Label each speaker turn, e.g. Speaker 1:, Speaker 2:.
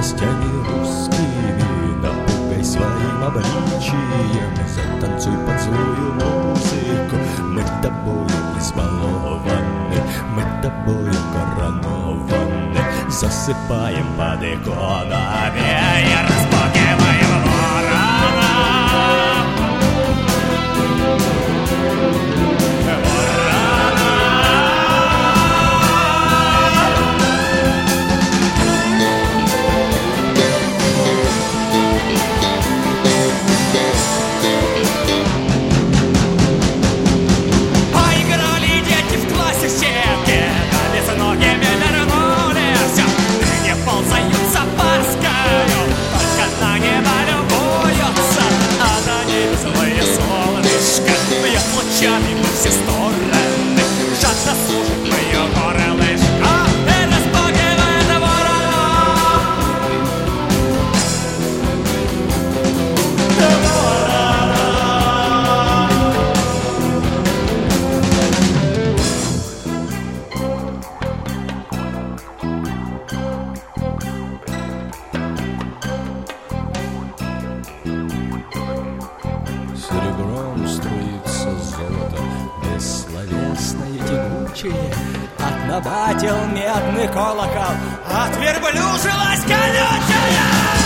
Speaker 1: гостями русскими, напугай своим обличием, затанцуй под злую музыку. Мы тобою избалованы, мы тобою коронованы, засыпаем под иконами и распугиваем ворона. Лучами во все стороны, жадно служит мое горлышко и распугивает ворона. Серебром струится золото, бессловесное и тягучее. Отнабатил медный колокол, от верблюжья лась колючая.